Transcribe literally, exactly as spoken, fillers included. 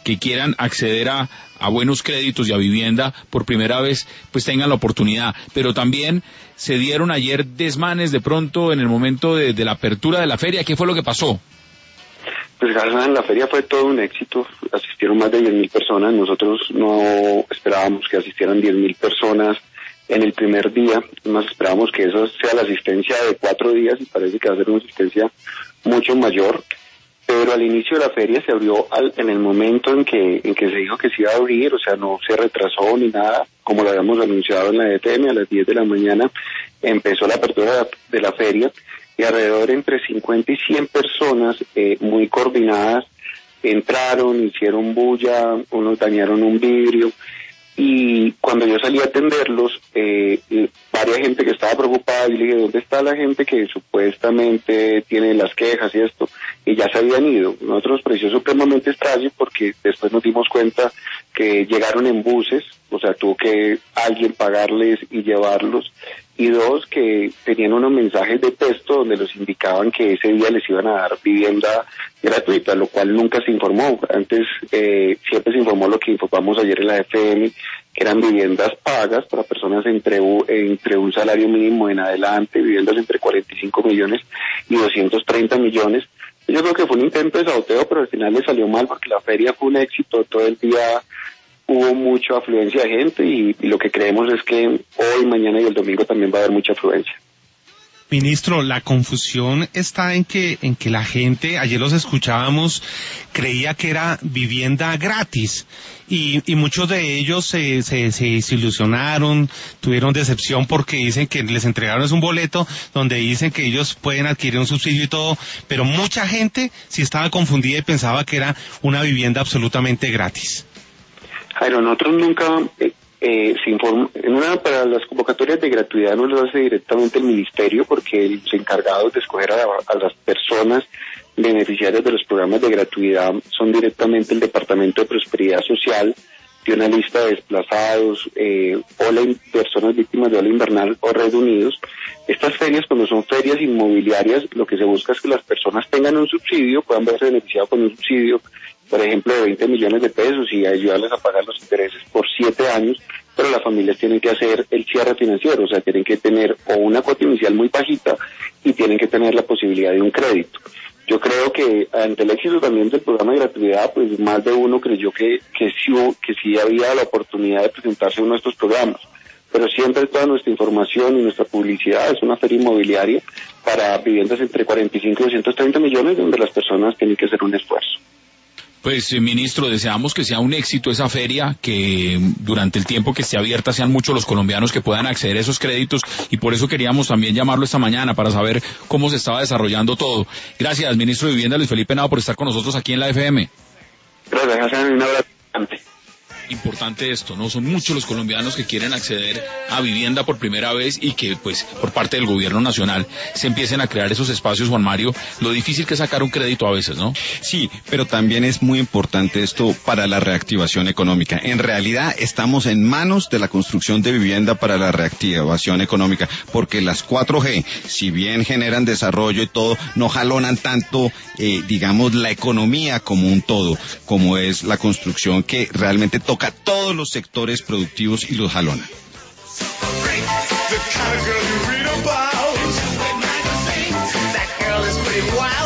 que quieran acceder a, a buenos créditos y a vivienda por primera vez, pues tengan la oportunidad. Pero también se dieron ayer desmanes de pronto en el momento de, de la apertura de la feria. ¿Qué fue lo que pasó? Pues en la feria fue todo un éxito, asistieron más de diez mil personas, nosotros no esperábamos que asistieran diez mil personas en el primer día, más esperábamos que eso sea la asistencia de cuatro días y parece que va a ser una asistencia mucho mayor, pero al inicio de la feria se abrió al, en el momento en que en que se dijo que se iba a abrir, o sea, no se retrasó ni nada, como lo habíamos anunciado en la D T M, a las diez de la mañana empezó la apertura de la, de la feria, y alrededor entre cincuenta y cien personas eh, muy coordinadas entraron, hicieron bulla, unos dañaron un vidrio, y cuando yo salí a atenderlos, eh, varias gente que estaba preocupada, y le dije, ¿dónde está la gente que supuestamente tiene las quejas y esto? Y ya se habían ido. Nosotros nos pareció supremamente extraño porque después nos dimos cuenta que llegaron en buses, o sea, tuvo que alguien pagarles y llevarlos, y dos, que tenían unos mensajes de texto donde los indicaban que ese día les iban a dar vivienda gratuita, lo cual nunca se informó. Antes eh, siempre se informó lo que informamos ayer en la F M, que eran viviendas pagas para personas entre, entre un salario mínimo en adelante, viviendas entre cuarenta y cinco millones y doscientos treinta millones. Yo creo que fue un intento de saboteo, pero al final le salió mal porque la feria fue un éxito, todo el día hubo mucha afluencia de gente y, y lo que creemos es que hoy, mañana y el domingo también va a haber mucha afluencia. Ministro, la confusión está en que en que la gente, ayer los escuchábamos, creía que era vivienda gratis y, y muchos de ellos se, se, se desilusionaron, tuvieron decepción porque dicen que les entregaron un boleto donde dicen que ellos pueden adquirir un subsidio y todo, pero mucha gente sí estaba confundida y pensaba que era una vivienda absolutamente gratis. Jairo, nosotros nunca eh, eh, se informa, en una para las convocatorias de gratuidad no lo hace directamente el ministerio porque los encargados de escoger a, a las personas beneficiarias de los programas de gratuidad son directamente el Departamento de Prosperidad Social, de una lista de desplazados, eh, ola, personas víctimas de ola invernal o Red Unidos. Estas ferias, cuando son ferias inmobiliarias, lo que se busca es que las personas tengan un subsidio, puedan verse beneficiados con un subsidio, por ejemplo, de veinte millones de pesos y ayudarles a pagar los intereses por siete años, pero las familias tienen que hacer el cierre financiero, o sea, tienen que tener o una cuota inicial muy bajita y tienen que tener la posibilidad de un crédito. Yo creo que ante el éxito también del programa de gratuidad, pues más de uno creyó que, que, sí, que sí había la oportunidad de presentarse a uno de estos programas. Pero siempre toda nuestra información y nuestra publicidad es una feria inmobiliaria para viviendas entre cuarenta y cinco y doscientos treinta millones, donde las personas tienen que hacer un esfuerzo. Pues, eh, ministro, deseamos que sea un éxito esa feria, que durante el tiempo que esté abierta sean muchos los colombianos que puedan acceder a esos créditos, y por eso queríamos también llamarlo esta mañana para saber cómo se estaba desarrollando todo. Gracias, ministro de Vivienda Luis Felipe Henao, por estar con nosotros aquí en la F M. Gracias, Hassan, un abrazo. Importante esto, ¿no? Son muchos los colombianos que quieren acceder a vivienda por primera vez y que, pues, por parte del gobierno nacional se empiecen a crear esos espacios, Juan Mario. Lo difícil que es sacar un crédito a veces, ¿no? Sí, pero también es muy importante esto para la reactivación económica. En realidad estamos en manos de la construcción de vivienda para la reactivación económica, porque las cuatro G, si bien generan desarrollo y todo, no jalonan tanto, eh, digamos, la economía como un todo, como es la construcción, que realmente toca toca todos los sectores productivos y los jalona. The kind of girl you read about. That girl is pretty wild.